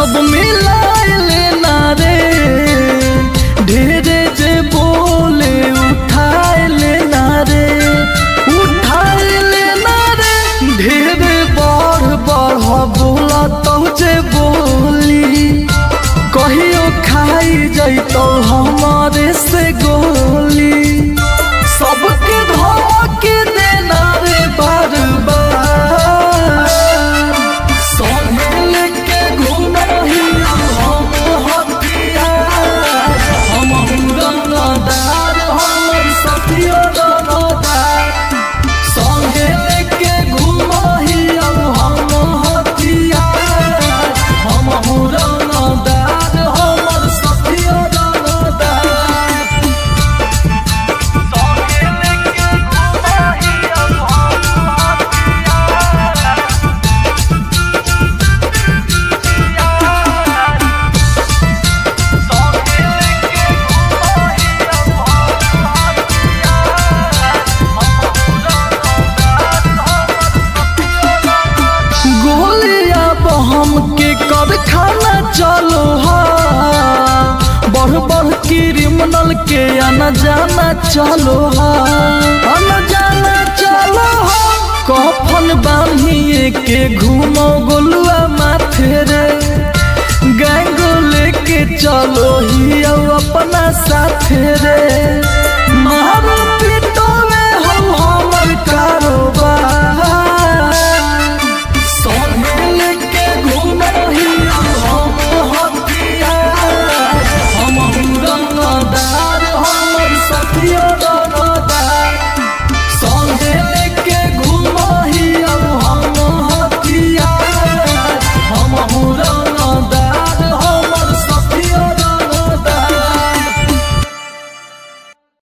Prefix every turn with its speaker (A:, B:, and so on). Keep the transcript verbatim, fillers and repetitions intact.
A: सब मिलाइले ना रे ढेरे जे बोले उठाइले ना रे उठाइले ना रे ढेरे बढ़ बढ़ बोला तो जे बोली कहियो खाई जैतो हमारे से गोली सबके धमकी देना रे बार बार सोहेल के घुमही हम हथियार हम रंगदार हमर सखियो रंगदार सोहेल के घुमही हम हथियार हम रंगदार हमर सखियो रंगदार हमके कारखाना चलो हा बढ़ बढ़ क्रिमिनल के आना जाना चलो हा आना जाना चलो हा कफन बांधिए के घूमो गोलुआ माथे रे गैंगो लेके चलो ही अपना साथे रे।